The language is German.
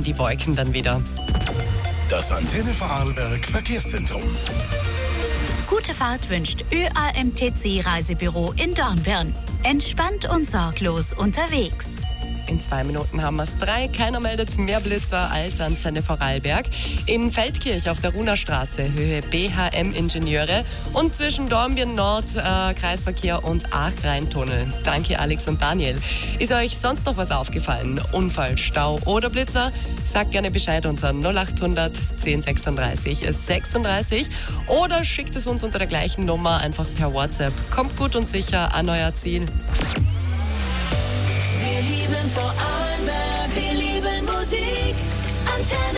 die Wolken dann wieder. Das Antenne Vorarlberg Verkehrszentrum. Gute Fahrt wünscht ÖAMTC Reisebüro in Dornbirn. Entspannt und sorglos unterwegs. In 2 Minuten haben wir es 3. Keiner meldet mehr Blitzer als Antenne Vorarlberg. In Feldkirch auf der Runerstraße, Höhe BHM Ingenieure und zwischen Dornbirn Nord, Kreisverkehr und Aach-Rhein-Tunnel. Danke Alex und Daniel. Ist euch sonst noch was aufgefallen? Unfall, Stau oder Blitzer? Sagt gerne Bescheid unter 0800 1036 36 oder schickt es uns unter der gleichen Nummer einfach per WhatsApp. Kommt gut und sicher an euer Ziel. Wir lieben Vorarlberg, wir lieben Musik. Antenne